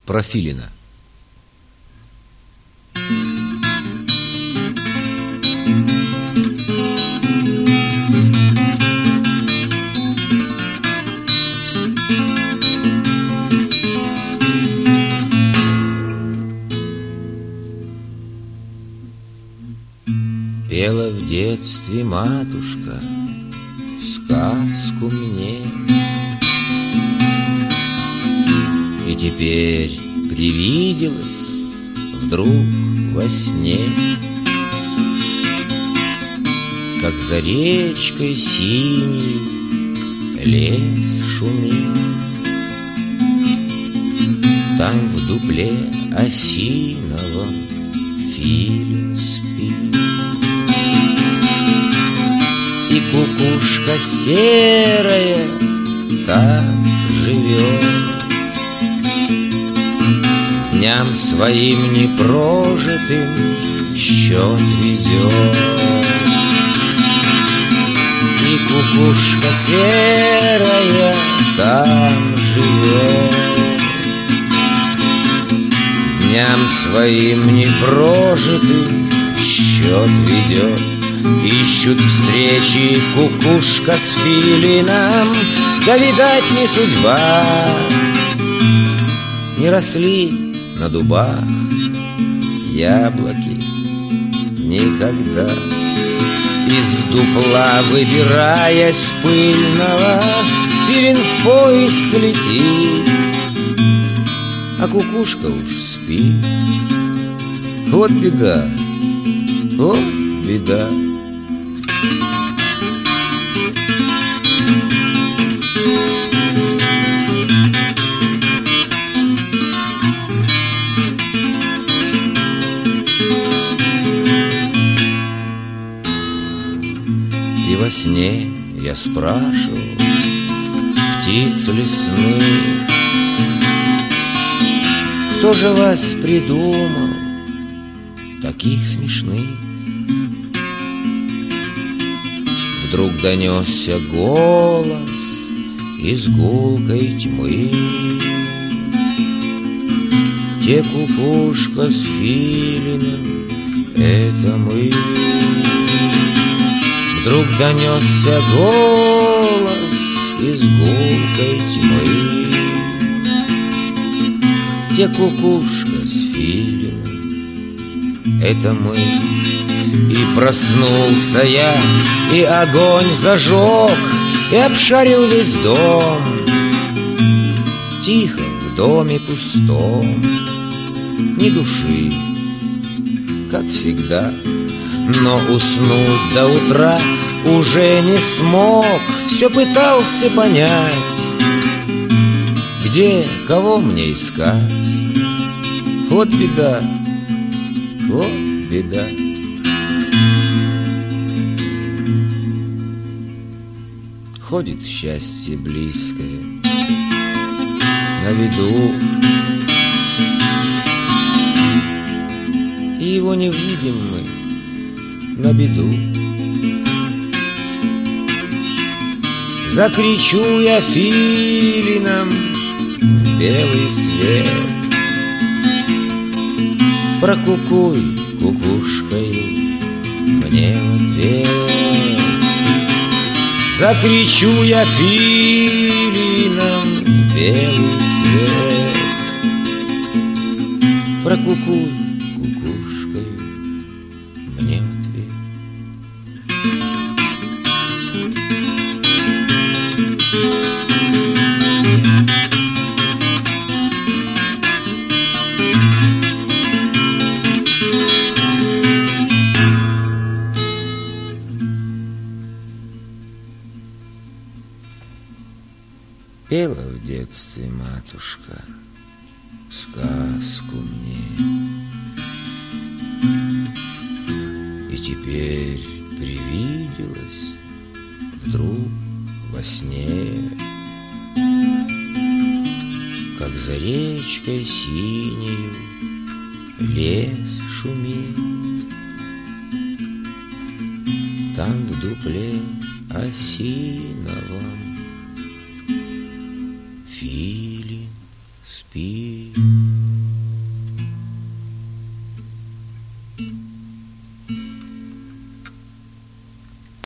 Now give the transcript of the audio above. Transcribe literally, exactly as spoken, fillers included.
Про филина. Пела в детстве матушка сказку мне, и теперь привиделась вдруг во сне, как за речкой синей лес шумит, там в дупле осиновом филин спит, и кукушка серая там живет, дням своим непрожитым счет ведет. И кукушка серая там живет, дням своим непрожитым счет ведет. Ищут встречи кукушка с филином, да, видать, не судьба. Не росли на дубах яблоки никогда. Из дупла, выбираясь пыльного, филин в поиск летит, а кукушка уж спит. Вот беда, вот беда. И во сне я спрашивал птиц лесных: кто же вас придумал, таких смешных? Вдруг донесся голос из гулкой тьмы: те кукушка с филином, это мы. Вдруг донесся голос из гулкой тьмы: те кукушка с филином, это мы. И проснулся я, и огонь зажег, и обшарил весь дом. Тихо в доме пустом, ни души, как всегда. Но уснуть до утра уже не смог, все пытался понять, где, кого мне искать. Вот беда, вот беда. Ходит счастье близкое на виду, и его не видим мы на беду. Закричу я филином в белый свет: прокукуй кукушкой мне в ответ. Закричу я филином в белый свет: прокукуй кукушкой мне в ответ. Пела в детстве матушка сказку мне, и теперь привиделась вдруг во сне, как за речкой синею лес шумит, там в дупле осиновом филин спит.